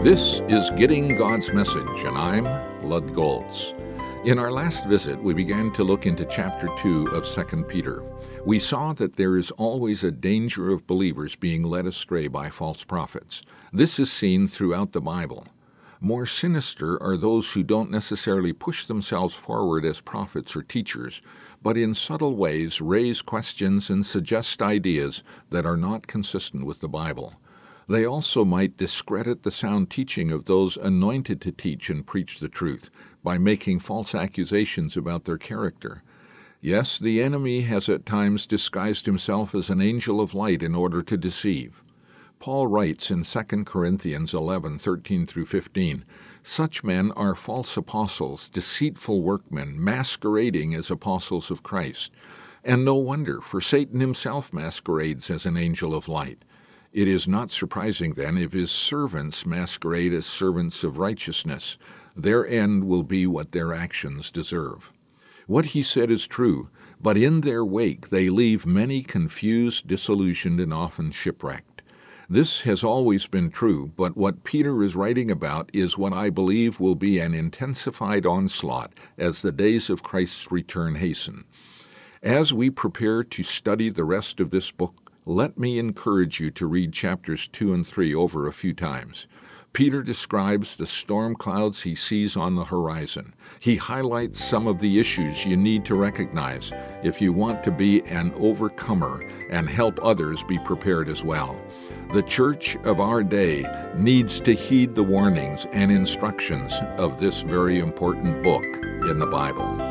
This is Getting God's Message, and I'm Lud Goltz. In our last visit, we began to look into chapter 2 of 2 Peter. We saw that there is always a danger of believers being led astray by false prophets. This is seen throughout the Bible. More sinister are those who don't necessarily push themselves forward as prophets or teachers, but in subtle ways raise questions and suggest ideas that are not consistent with the Bible. They also might discredit the sound teaching of those anointed to teach and preach the truth by making false accusations about their character. Yes, the enemy has at times disguised himself as an angel of light in order to deceive. Paul writes in 2 Corinthians 11:13-15, "Such men are false apostles, deceitful workmen, masquerading as apostles of Christ. And no wonder, for Satan himself masquerades as an angel of light. It is not surprising, then, if his servants masquerade as servants of righteousness. Their end will be what their actions deserve." What he said is true, but in their wake they leave many confused, disillusioned, and often shipwrecked. This has always been true, but what Peter is writing about is what I believe will be an intensified onslaught as the days of Christ's return hasten. As we prepare to study the rest of this book, let me encourage you to read chapters 2 and 3 over a few times. Peter describes the storm clouds he sees on the horizon. He highlights some of the issues you need to recognize if you want to be an overcomer and help others be prepared as well. The church of our day needs to heed the warnings and instructions of this very important book in the Bible.